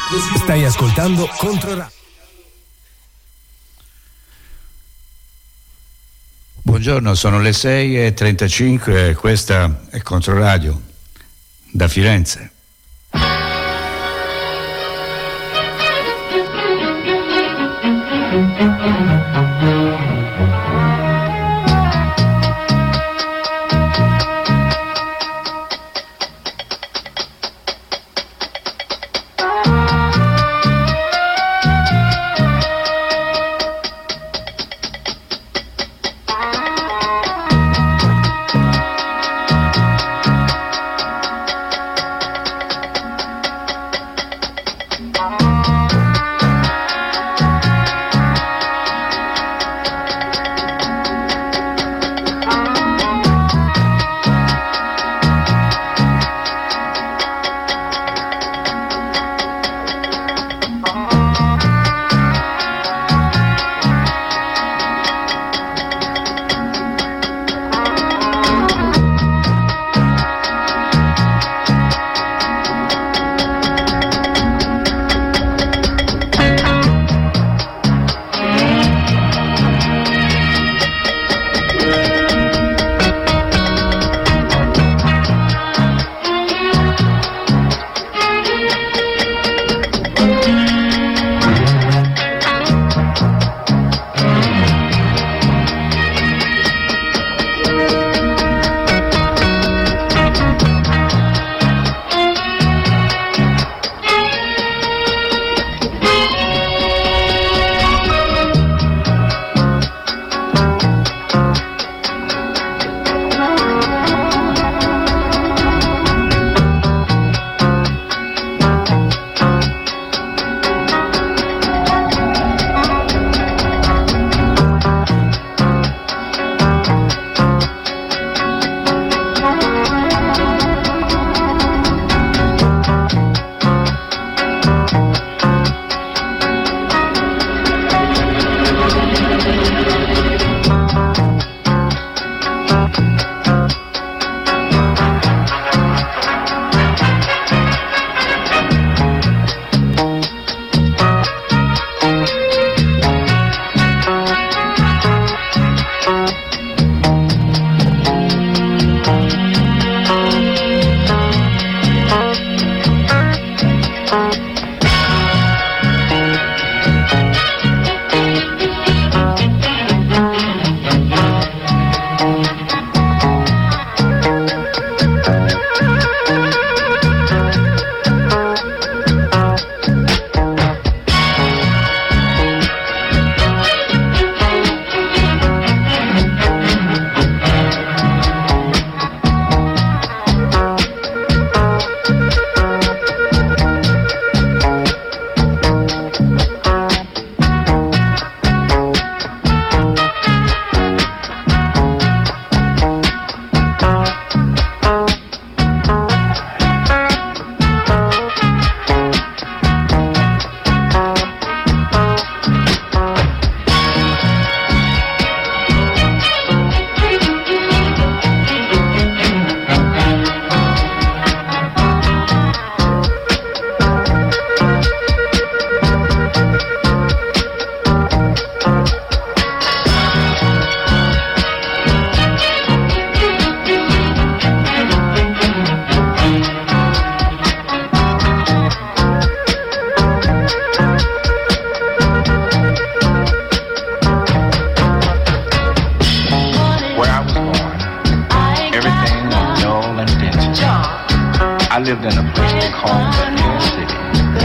Stai ascoltando Controradio. Buongiorno, sono le 6:35 e questa è Controradio da Firenze. lived in a place they called the Inner City.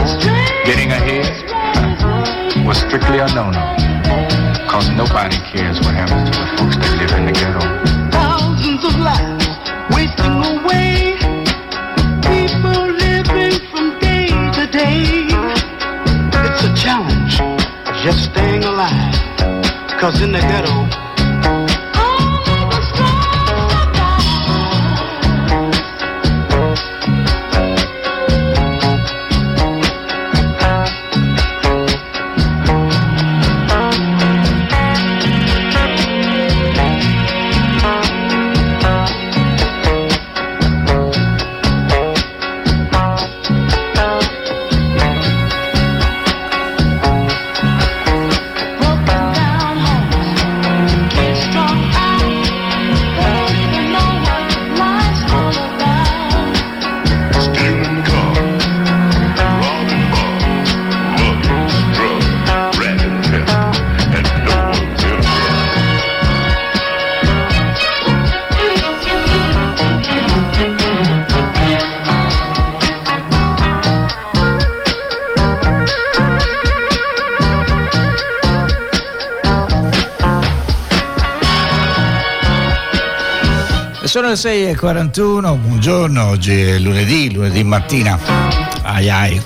Getting ahead was strictly a no-no, cause nobody cares what happens to the folks that live in the ghetto. Thousands of lives wasting away, people living from day to day. It's a challenge, just staying alive, cause in the ghetto, Sono le 6:41, buongiorno, oggi è lunedì mattina. Ai.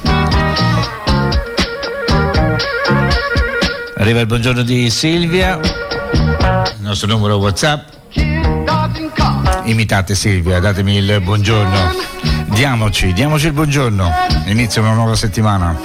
Arriva il buongiorno di Silvia, il nostro numero WhatsApp. Imitate Silvia, datemi il buongiorno. Diamoci il buongiorno. Inizia una nuova settimana.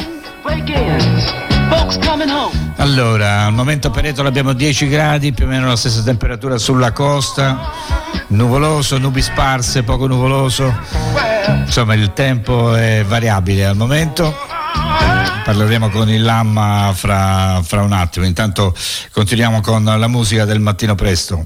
Allora, al momento a Pereto abbiamo 10 gradi, più o meno la stessa temperatura sulla costa, nuvoloso, nubi sparse, poco nuvoloso, insomma il tempo è variabile al momento. Parleremo con il Lamma fra un attimo, intanto continuiamo con la musica del mattino presto.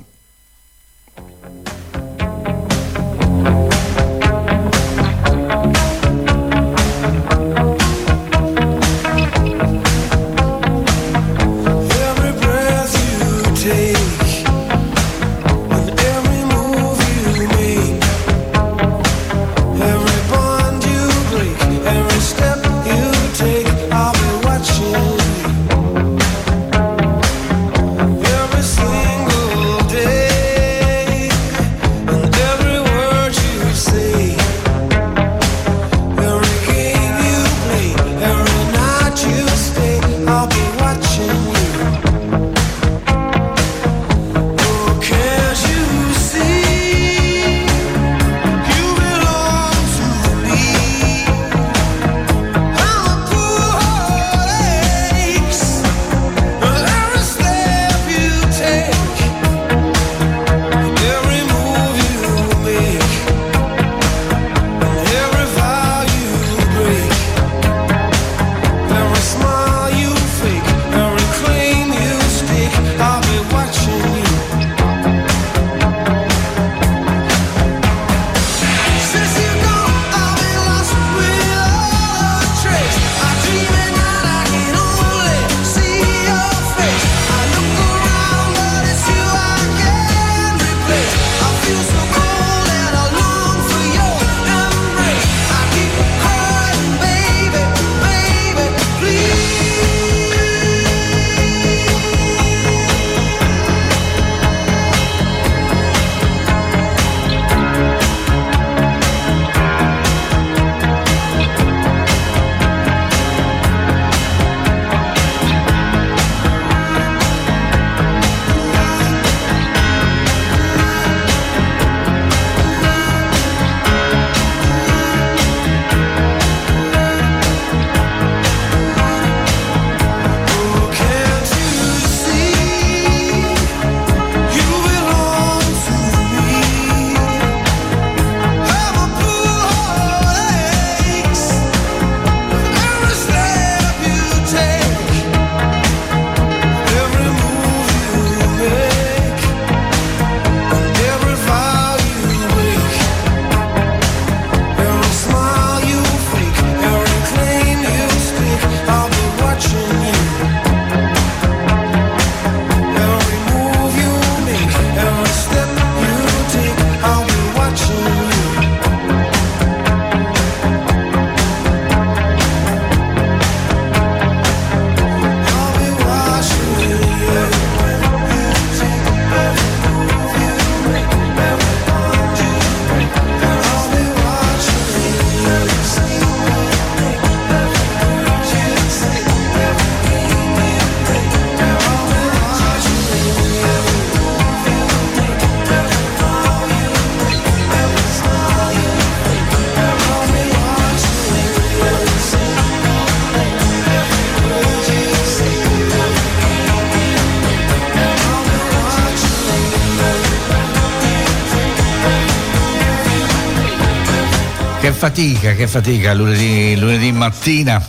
Che fatica lunedì mattina.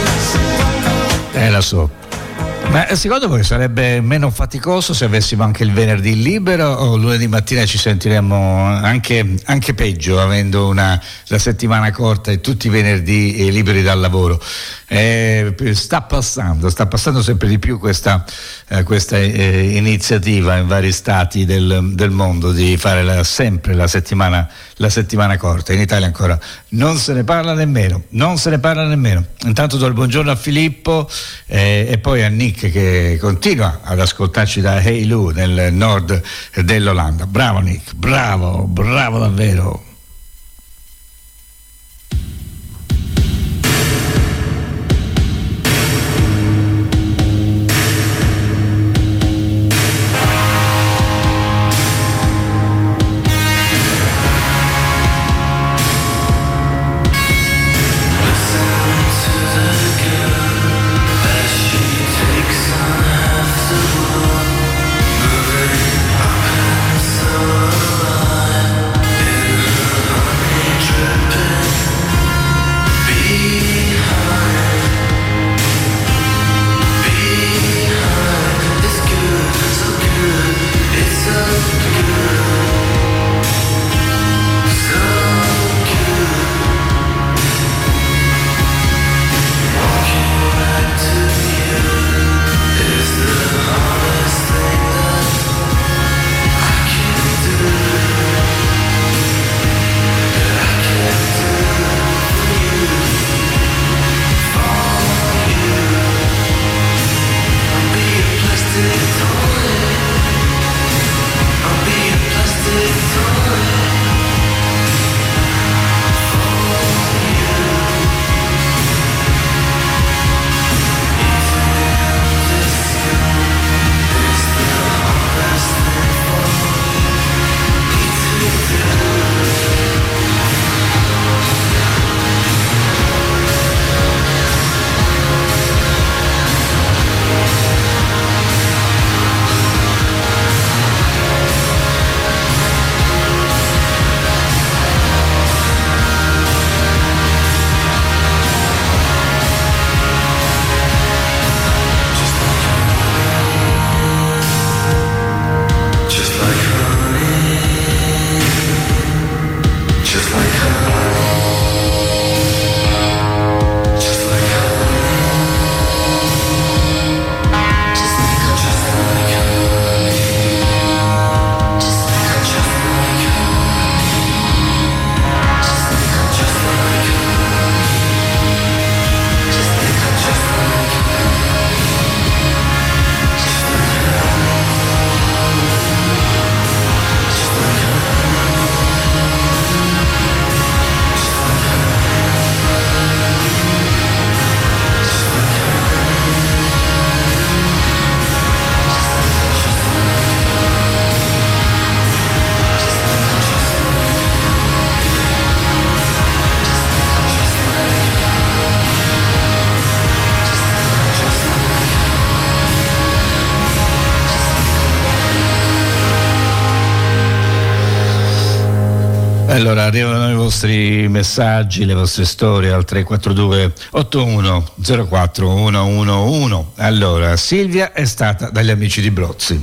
La so. Ma secondo voi sarebbe meno faticoso se avessimo anche il venerdì libero, o lunedì mattina ci sentiremmo anche peggio, avendo la settimana corta e tutti i venerdì liberi dal lavoro? Sta passando sempre di più questa iniziativa in vari stati del mondo di fare sempre la settimana corta. In Italia ancora non se ne parla nemmeno. Intanto do il buongiorno a Filippo e poi a Nick Nick che continua ad ascoltarci da Heilo nel nord dell'Olanda. Bravo Nick, bravo davvero. Allora arrivano i vostri messaggi, le vostre storie al 342 81 04 111. Allora, Silvia è stata dagli amici di Brozzi,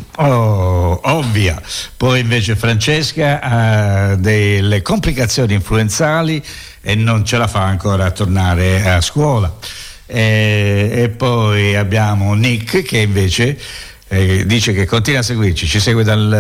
ovvia. Poi invece Francesca ha delle complicazioni influenzali e non ce la fa ancora a tornare a scuola. E poi abbiamo Nick che invece dice che continua a seguirci, ci segue dal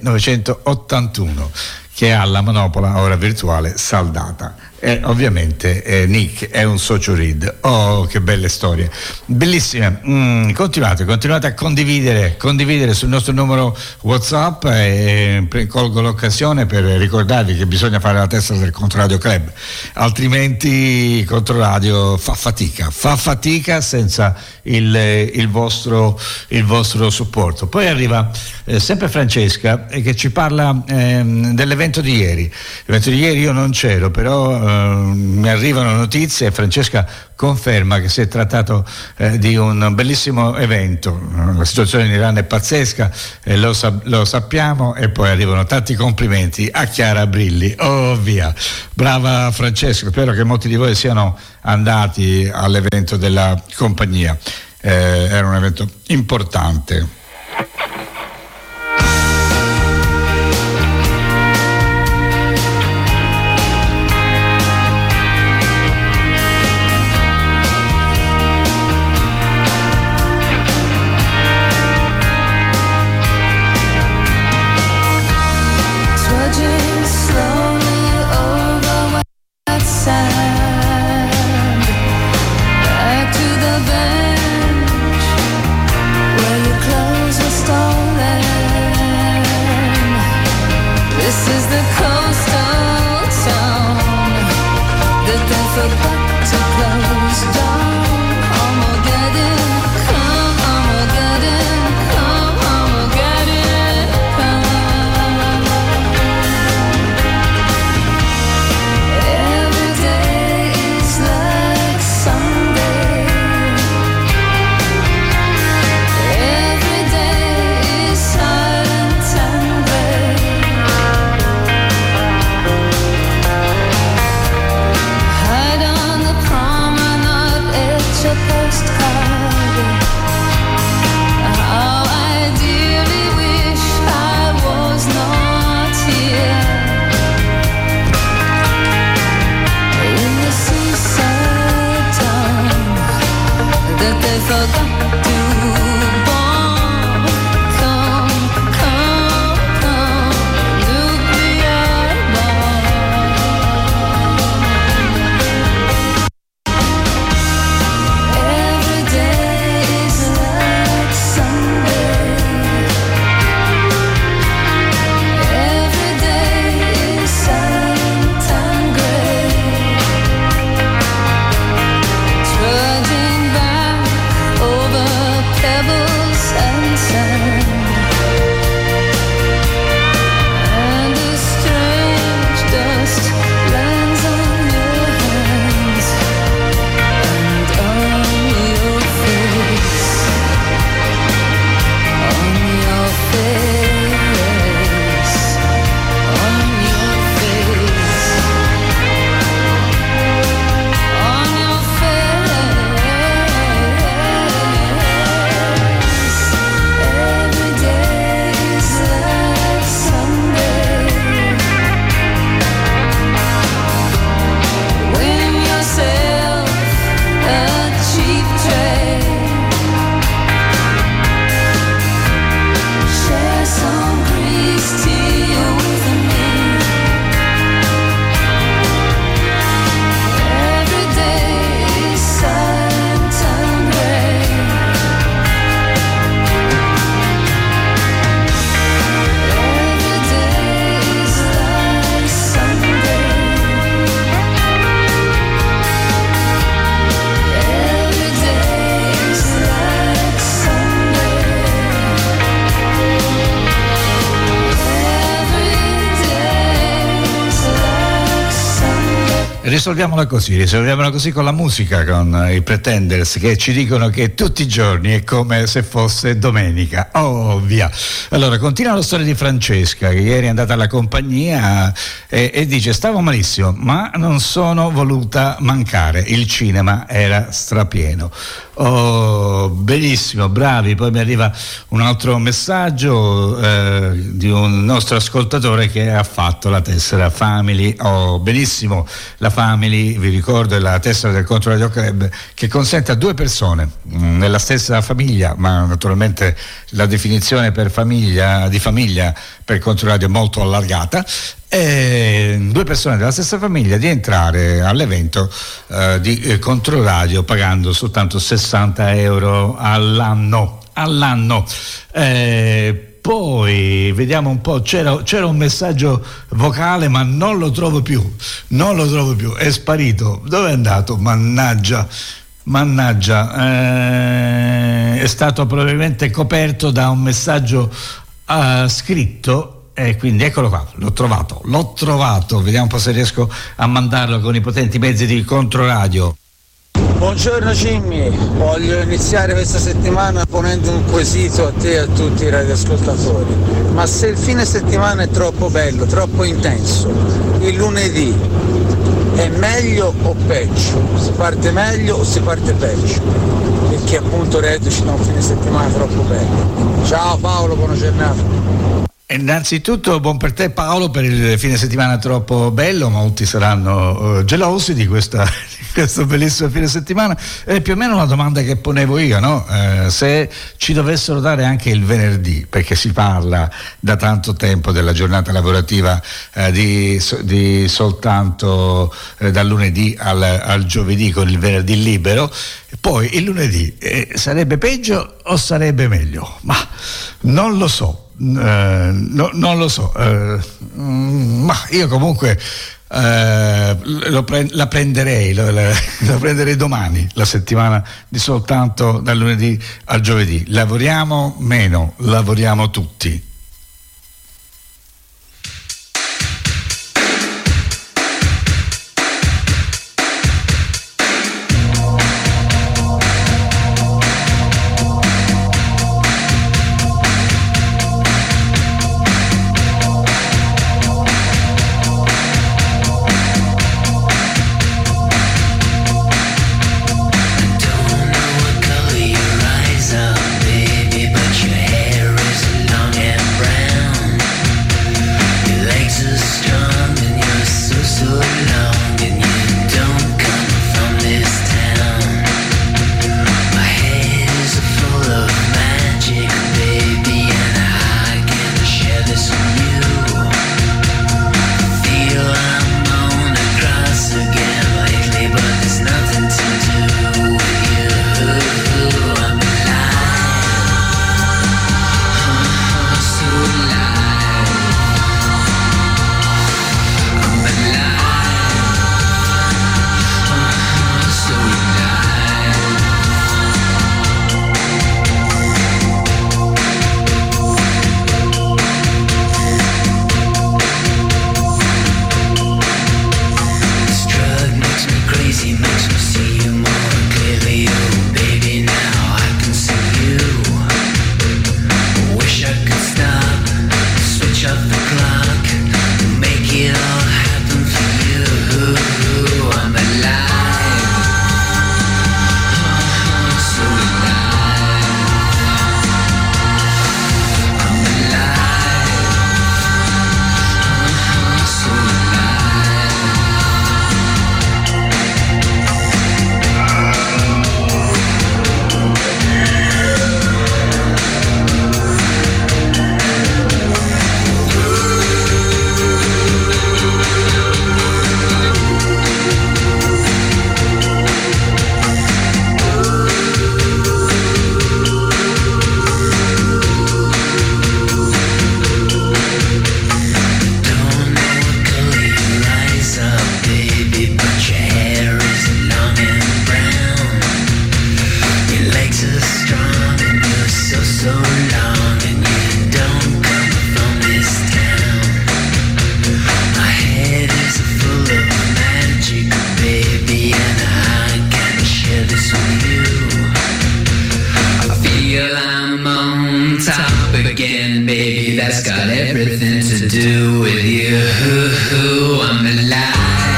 1981, che ha la manopola ora virtuale saldata. E ovviamente Nick è un socio RID. Oh, che belle storie, bellissime. Continuate a condividere sul nostro numero WhatsApp, e colgo l'occasione per ricordarvi che bisogna fare la testa del Controradio Club, altrimenti Controradio fa fatica senza il vostro supporto. Poi arriva sempre Francesca che ci parla dell'evento di ieri. L'evento di ieri io non c'ero, però mi arrivano notizie e Francesca conferma che si è trattato di un bellissimo evento. La situazione in Iran è pazzesca, lo sappiamo, e poi arrivano tanti complimenti a Chiara Brilli. Oh via, brava Francesca, spero che molti di voi siano andati all'evento della compagnia, era un evento importante. Back to the bench. a postcard. How I dearly wish I was not here. In the seaside town that they forgot to bomb. Come, come, come, nuclear bomb. Every day is like Sunday. Every day is silent and gray. Trudging back over pebbles and sand, and a strange dust lands on your hands and on your face, on your face, on your face, on your face. Every day is like Sunday. Win yourself a cheap train. Share some grease tea with me. Every day is silent and gray. Every day is like Sunday. Every day is like Sunday. Every day is like Sunday. Risolviamola così con la musica, con i Pretenders che ci dicono che tutti i giorni è come se fosse domenica. Oh, via. Allora, continua la storia di Francesca, che ieri è andata alla compagnia e dice: stavo malissimo, ma non sono voluta mancare, il cinema era strapieno. Oh, benissimo, bravi. Poi mi arriva un altro messaggio di un nostro ascoltatore che ha fatto la tessera Family. Oh, benissimo, la Family, vi ricordo, è la tessera del Controradio Club che consente a due persone nella stessa famiglia, ma naturalmente la definizione per famiglia, di famiglia per Controradio è molto allargata, e due persone della stessa famiglia di entrare all'evento di Controradio pagando soltanto 60 euro all'anno. Poi vediamo un po', c'era un messaggio vocale ma non lo trovo più, è sparito. Dove è andato? Mannaggia, è stato probabilmente coperto da un messaggio scritto. E quindi eccolo qua, l'ho trovato, vediamo un po' se riesco a mandarlo con i potenti mezzi di Controradio. Buongiorno Jimmy, voglio iniziare questa settimana ponendo un quesito a te e a tutti i radioascoltatori. Ma se il fine settimana è troppo bello, troppo intenso, il lunedì è meglio o peggio? Si parte meglio o si parte peggio? Perché appunto reduci da un fine settimana troppo bello. Ciao Paolo, buona giornata. Innanzitutto buon per te Paolo per il fine settimana troppo bello, molti saranno gelosi di questo bellissimo fine settimana. È più o meno la domanda che ponevo io, no? Se ci dovessero dare anche il venerdì, perché si parla da tanto tempo della giornata lavorativa di soltanto dal lunedì al giovedì con il venerdì libero, poi il lunedì sarebbe peggio o sarebbe meglio? Ma non lo so. Non lo so, ma io comunque la prenderei domani, la settimana di soltanto dal lunedì al giovedì. Lavoriamo meno, lavoriamo tutti. Don't close with you. I feel I'm on top again, baby. That's got everything to do with you. I'm alive.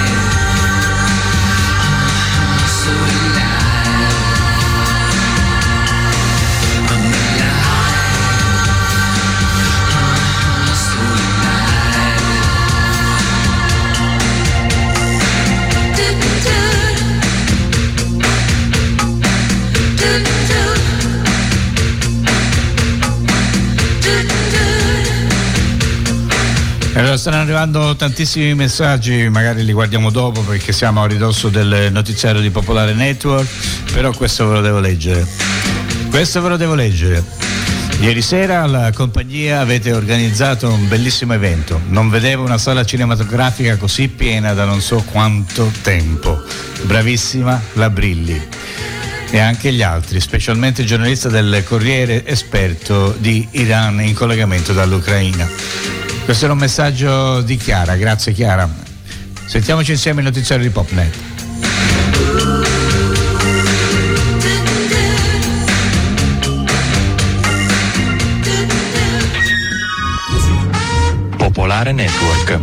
Allora, stanno arrivando tantissimi messaggi, magari li guardiamo dopo perché siamo a ridosso del notiziario di Popolare Network, però questo ve lo devo leggere. Ieri sera alla compagnia avete organizzato un bellissimo evento. Non vedevo una sala cinematografica così piena da non so quanto tempo. Bravissima la Brilli. E anche gli altri, specialmente il giornalista del Corriere esperto di Iran in collegamento dall'Ucraina. Questo era un messaggio di Chiara, grazie Chiara. Sentiamoci insieme il notiziario di Popnet. Popolare Network.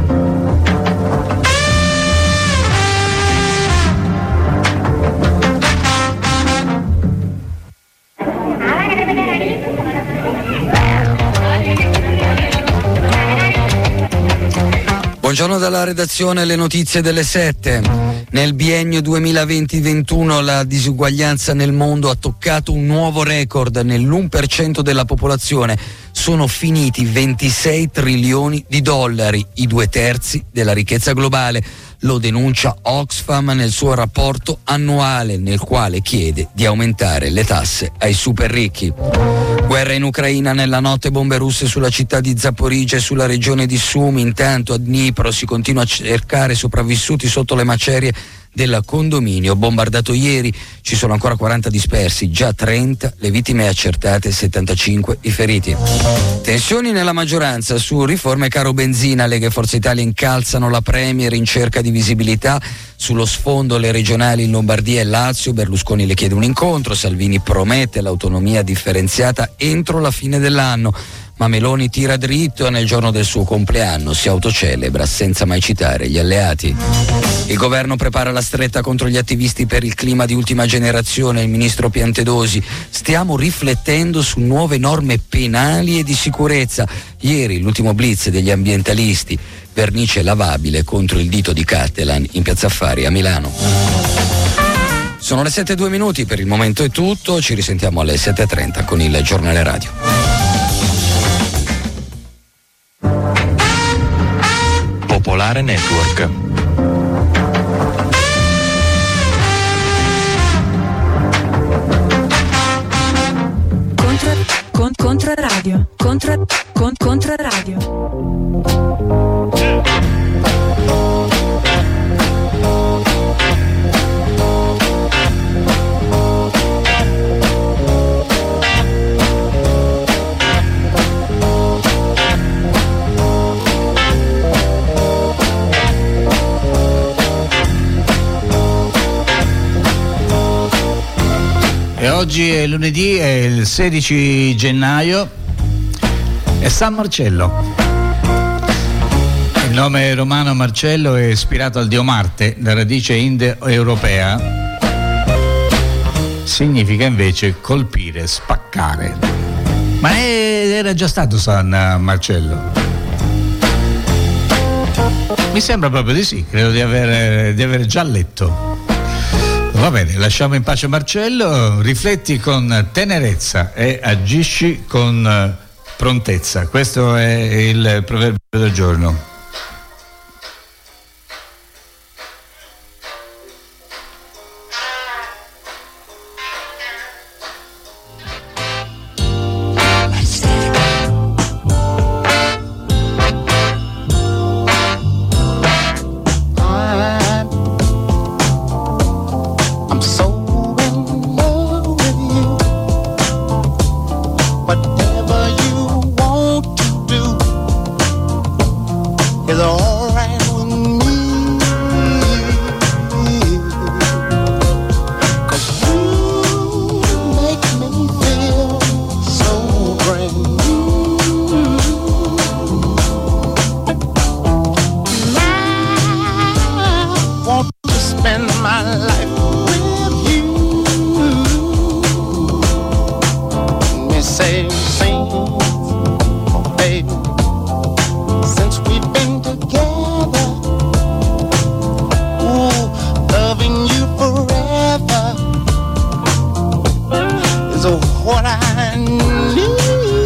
Buongiorno dalla redazione, le notizie delle 7. Nel biennio 2020-21 la disuguaglianza nel mondo ha toccato un nuovo record. Nell'1% della popolazione sono finiti 26 trilioni di dollari, i 2/3 della ricchezza globale. Lo denuncia Oxfam nel suo rapporto annuale, nel quale chiede di aumentare le tasse ai super ricchi. Guerra in Ucraina, nella notte bombe russe sulla città di Zaporizhzhia e sulla regione di Sumy. Intanto a Dnipro si continua a cercare sopravvissuti sotto le macerie del condominio bombardato ieri. Ci sono ancora 40 dispersi, già 30 le vittime accertate, 75 i feriti. Tensioni nella maggioranza su riforme caro benzina. Lega e Forza Italia incalzano la Premier in cerca di visibilità. Sullo sfondo le regionali in Lombardia e Lazio. Berlusconi le chiede un incontro, Salvini promette l'autonomia differenziata entro la fine dell'anno. Ma Meloni tira dritto nel giorno del suo compleanno, si autocelebra senza mai citare gli alleati. Il governo prepara la stretta contro gli attivisti per il clima di ultima generazione. Il ministro Piantedosi: stiamo riflettendo su nuove norme penali e di sicurezza. Ieri l'ultimo blitz degli ambientalisti, vernice lavabile contro il dito di Cattelan in Piazza Affari a Milano. Sono le 7:02, per il momento è tutto, ci risentiamo alle 7:30 con il giornale radio. Popolare Network. Controradio. E oggi è lunedì, è il 16 gennaio, è San Marcello. Il nome romano Marcello è ispirato al dio Marte, da radice indoeuropea. Significa invece colpire, spaccare. Ma era già stato San Marcello? Mi sembra proprio di sì, credo di aver già letto. Va bene, lasciamo in pace Marcello, rifletti con tenerezza e agisci con prontezza. Questo è il proverbio del giorno. what I need.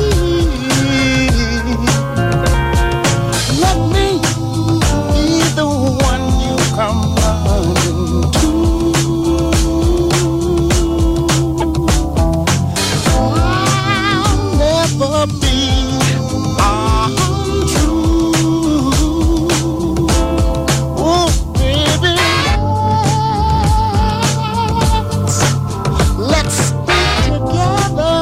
Let me be the one you come running to. I'll never be untrue. Oh, baby, let's stick together,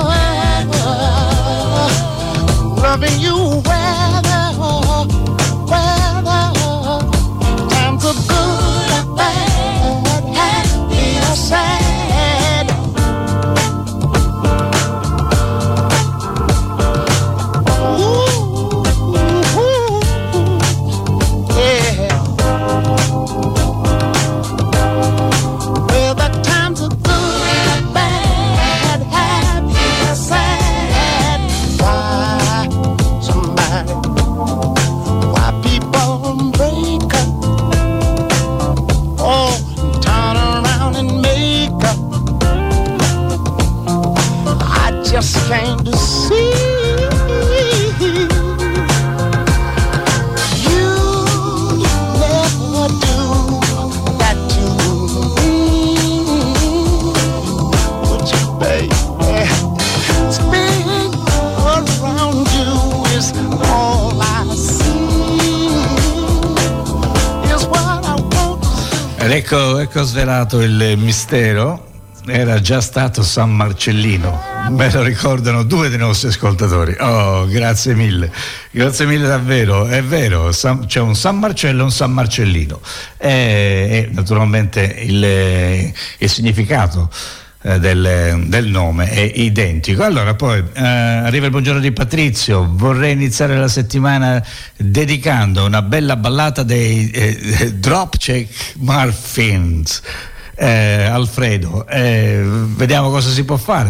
loving you weather times are good or bad, happy or sad. Ooh, yeah. Well, the times are good or bad, happy or sad. Why people break up? Oh, turn around and make up. I just came to see you never do that to me. Would you, baby? Spin around you is all I see. Is what I want. Ed ecco svelato il mistero. Era già stato San Marcellino, me lo ricordano due dei nostri ascoltatori. Oh, grazie mille davvero, è vero, c'è un San Marcello e un San Marcellino, e naturalmente il significato del nome è identico. Allora poi arriva il buongiorno di Patrizio: vorrei iniziare la settimana dedicando una bella ballata dei Dropkick Murphys. Alfredo, vediamo cosa si può fare.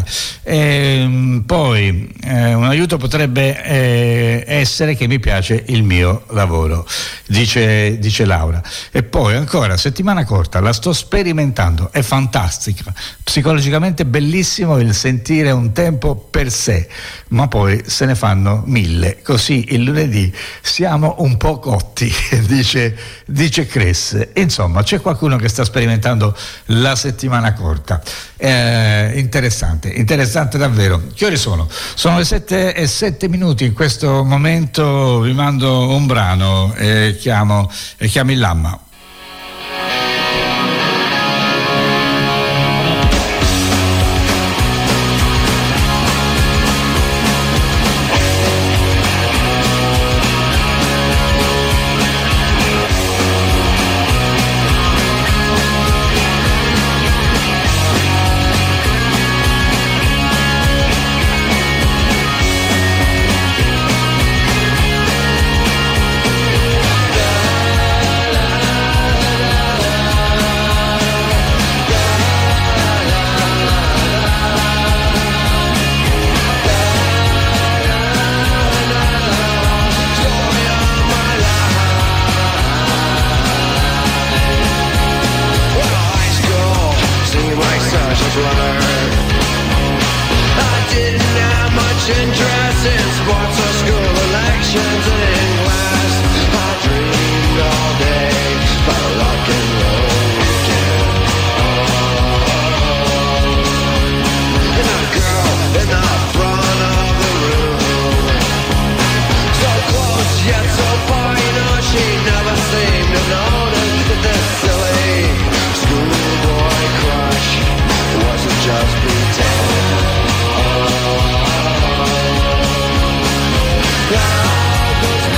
Poi un aiuto potrebbe essere che mi piace il mio lavoro, dice Laura. E poi ancora, settimana corta, la sto sperimentando, è fantastica, psicologicamente bellissimo il sentire un tempo per sé, ma poi se ne fanno 1000, così il lunedì siamo un po' cotti, dice Chris. Insomma, c'è qualcuno che sta sperimentando la settimana corta. Interessante davvero. Che ore sono? Sono le 7:07. In questo momento vi mando un brano e chiamo il Lamma. Cloud goes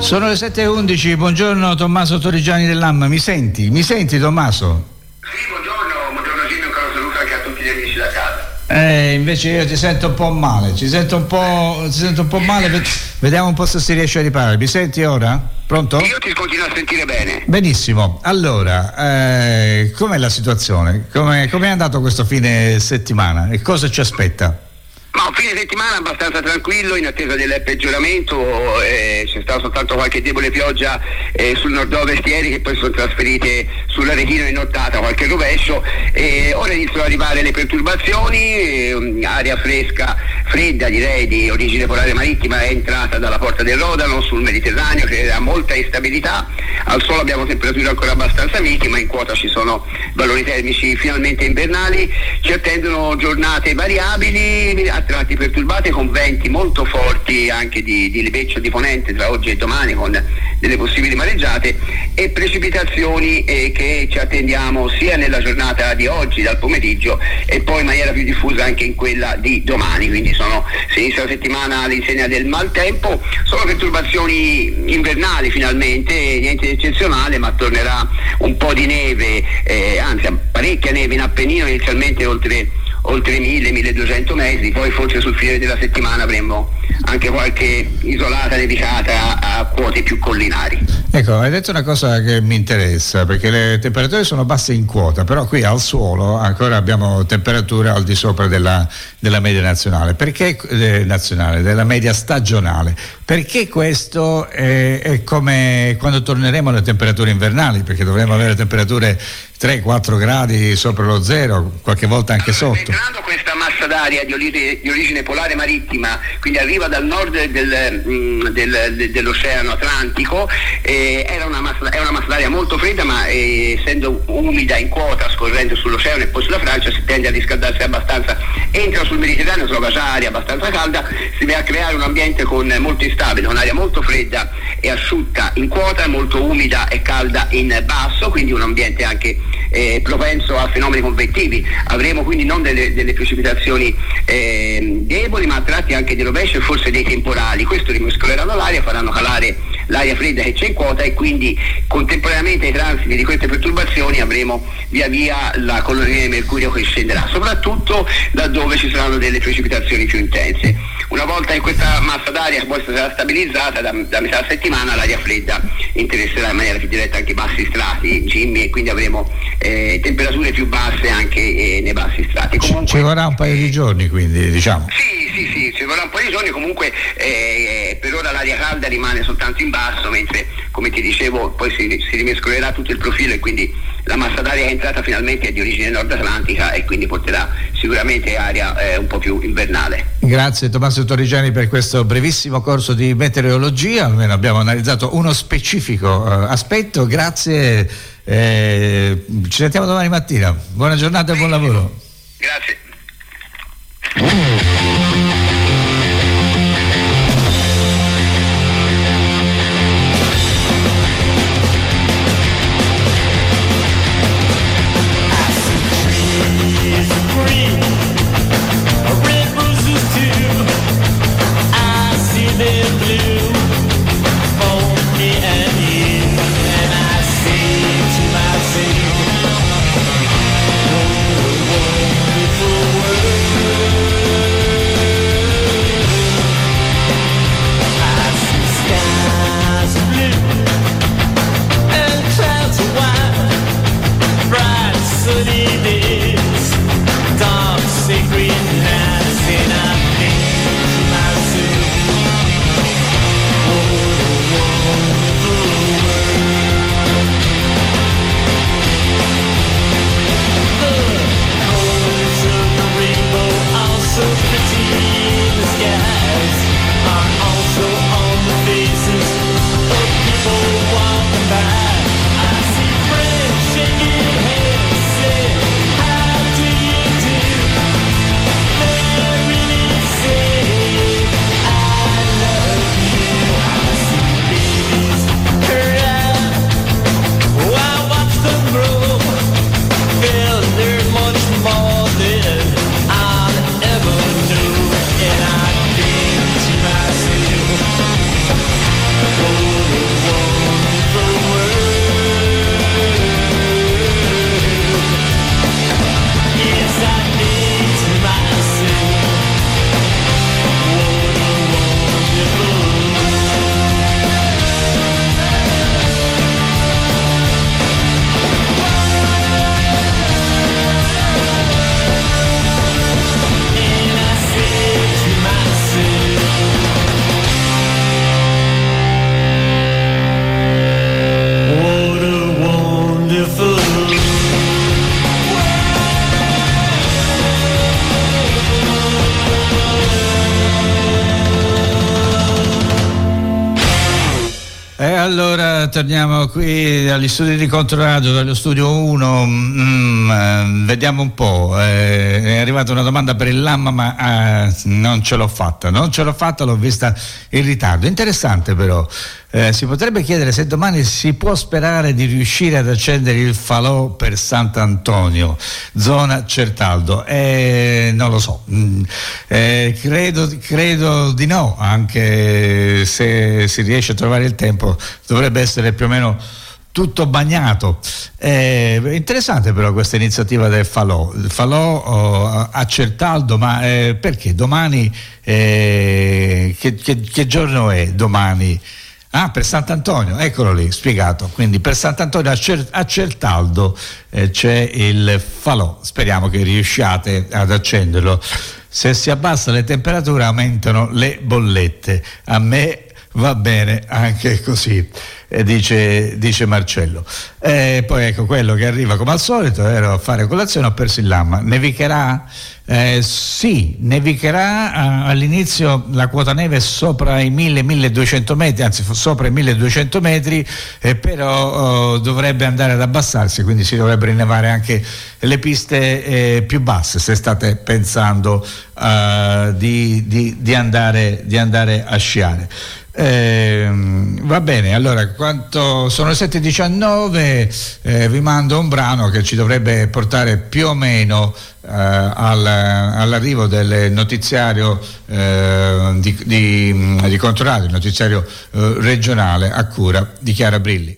Sono le 7:11, buongiorno Tommaso Torrigiani dell'AM, mi senti Tommaso? Sì, buongiorno Jimmy, un caro saluto anche a tutti gli amici da casa. Invece io ti sento un po' male, ti sento un po' male, vediamo un po' se si riesce a riparare. Mi senti ora? Pronto? Io ti continuo a sentire bene. Benissimo, allora, com'è la situazione? Com'è andato questo fine settimana e cosa ci aspetta? Ma un fine settimana abbastanza tranquillo, in attesa del peggioramento, c'è stata soltanto qualche debole pioggia sul nord-ovest ieri, che poi sono trasferite sull'Aretino in nottata, qualche rovescio, ora iniziano ad arrivare le perturbazioni, aria fredda direi di origine polare marittima è entrata dalla porta del Rodano sul Mediterraneo, che ha molta instabilità, al suolo abbiamo temperature ancora abbastanza miti, ma in quota ci sono valori termici finalmente invernali, ci attendono giornate variabili, a tratti perturbate con venti molto forti anche di libeccio di ponente tra oggi e domani, con delle possibili mareggiate e precipitazioni che ci attendiamo sia nella giornata di oggi dal pomeriggio e poi in maniera più diffusa anche in quella di domani, quindi si inizia la settimana all'insegna del maltempo, sono perturbazioni invernali finalmente, niente di eccezionale, ma tornerà un po' di neve, anzi parecchia neve in Appennino, inizialmente oltre 1.000-1.200 metri, poi forse sul fine della settimana avremo anche qualche isolata dedicata a quote più collinari. Ecco, hai detto una cosa che mi interessa, perché le temperature sono basse in quota, però qui al suolo ancora abbiamo temperature al di sopra della media nazionale. Perché della media stagionale? Perché questo è come quando torneremo alle temperature invernali, perché dovremo avere temperature 3-4 gradi sopra lo zero, qualche volta anche sotto. Entrando questa massa d'aria di origine polare marittima, quindi arriva dal nord dell'Oceano Atlantico, è una massa d'aria molto fredda, ma essendo umida in quota, scorrendo sull'oceano e poi sulla Francia, si tende a riscaldarsi abbastanza, entra sul Mediterraneo, trova già aria abbastanza calda, si va a creare un ambiente molto instabile, con aria molto fredda e asciutta in quota, molto umida e calda in basso, quindi un ambiente anche propenso a fenomeni convettivi. Avremo quindi non delle precipitazioni deboli, ma a tratti anche di rovescio e forse dei temporali. Questo rimescoleranno l'aria, faranno calare l'aria fredda che c'è in quota e quindi contemporaneamente ai transiti di queste perturbazioni avremo via via la colonia di mercurio che scenderà, soprattutto laddove ci saranno delle precipitazioni più intense. Una volta che questa massa d'aria poi sarà stabilizzata, da metà settimana l'aria fredda interesserà in maniera più diretta anche i bassi strati, Jimmy, e quindi avremo temperature più basse anche nei bassi strati. Comunque, ci vorrà un paio di giorni, quindi diciamo. Sì, ci vorrà un po' di giorni, comunque per ora l'aria calda rimane soltanto in basso, mentre come ti dicevo poi si rimescolerà tutto il profilo e quindi la massa d'aria che è entrata finalmente è di origine nord-atlantica e quindi porterà sicuramente aria un po' più invernale. Grazie Tommaso Torrigiani per questo brevissimo corso di meteorologia, almeno abbiamo analizzato uno specifico aspetto, grazie, ci sentiamo domani mattina, buona giornata e buon lavoro. Grazie. Wonderful torniamo qui agli studi di Controradio, dallo studio 1. Vediamo un po', è arrivata una domanda per il Lamma, ma non ce l'ho fatta, l'ho vista in ritardo. Interessante però, si potrebbe chiedere se domani si può sperare di riuscire ad accendere il falò per Sant'Antonio, zona Certaldo. Non lo so, credo di no, anche se si riesce a trovare il tempo dovrebbe essere più o meno tutto bagnato. Interessante però questa iniziativa del falò a Certaldo, ma perché domani che giorno è domani? Per Sant'Antonio, eccolo lì spiegato. Quindi per Sant'Antonio a Certaldo c'è il falò, speriamo che riusciate ad accenderlo. Se si abbassa le temperature aumentano le bollette, a me va bene anche così, dice Marcello. Poi ecco quello che arriva come al solito, ero a fare colazione, ho perso il Lamma. Nevicherà? Sì, nevicherà. All'inizio la quota neve è sopra i 1000-1200 metri, anzi sopra i 1200 metri, però dovrebbe andare ad abbassarsi, quindi si dovrebbero innevare anche le piste più basse, se state pensando di andare a sciare. Va bene, allora sono le 7:19, vi mando un brano che ci dovrebbe portare più o meno all'arrivo del notiziario di Controradio, il notiziario regionale a cura di Chiara Brilli.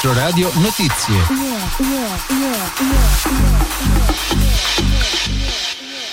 Controradio Notizie.